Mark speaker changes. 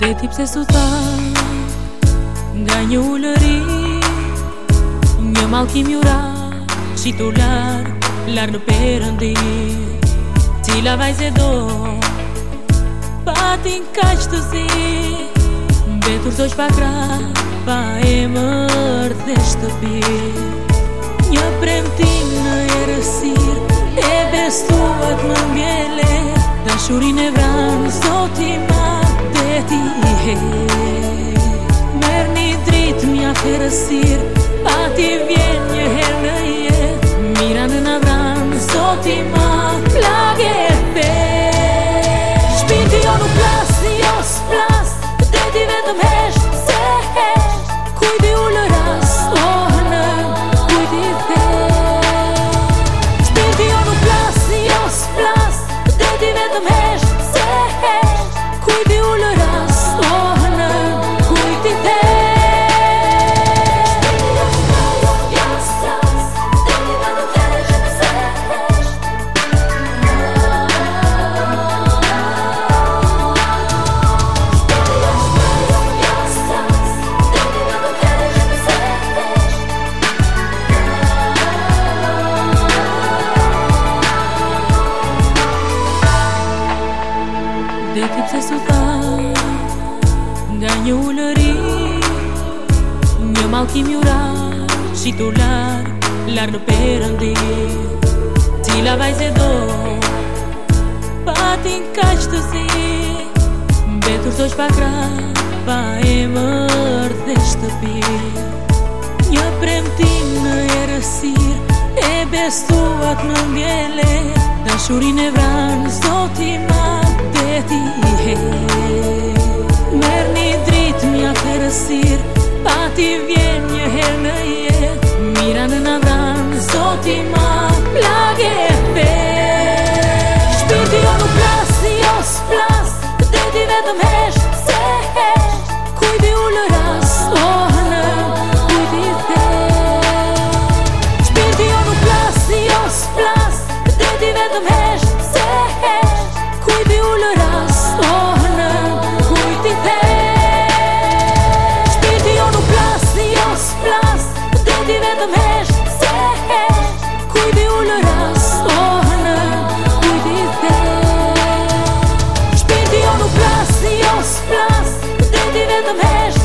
Speaker 1: Dhe ti pse s'u tha nga një ullëri, një mallkim jura qitu lar në Perëndi. Cila vajze do patin kaq të zi, mbetur do pa krah, pa emër dhe shtëpi. Një premtim në errësirë e besuat më mbjele, dashurin e vranë Zoti madh dhe ti he. Merr një dritë mjaft errësirë, pa ti vjen një herë në jetë, mira në na vranë Zoti madh plagë e fe. Shpirti jo nuk plas, jo s'plas, deti vetëm hesht se hesht, kujti ullëras, oh në kujti the. Shpirti jo nuk plas, jo s'plas, deti vetëm hesht se hesht, kujti ullëras, oh në kujti the. Dhe ti pse s'u tha nga një ullëri, një mallkim jura qitu lar në Perëndi. Cila vajze do patin kaq të zi, mbetur do pa krah, pa emër dhe shtëpi. Një premtim në errësirë e besuat më mbjele, dashurin e vranë Zoti madh dhe ti he. Merr një dritë mjaft errësirë, pa ti vjen një herë në jetë, mira në na vranë Zoti madh plagë e fe. Shpirti jo nuk plas, jo s'plas, deti vetëm hesht se hesht, kujti ullëras, oh në kujti the. Shpirti jo nuk plas, jo s'plas, deti vetëm hesht se hesht, kujti ullëras, oh në kujti the. Shpirti jo nuk plas, jo s'plas, deti vetëm hesht se hesht, kujti ullëras, oh në kujti the. Shpirti jo nuk plas, jo s'plas, deti vetëm hesht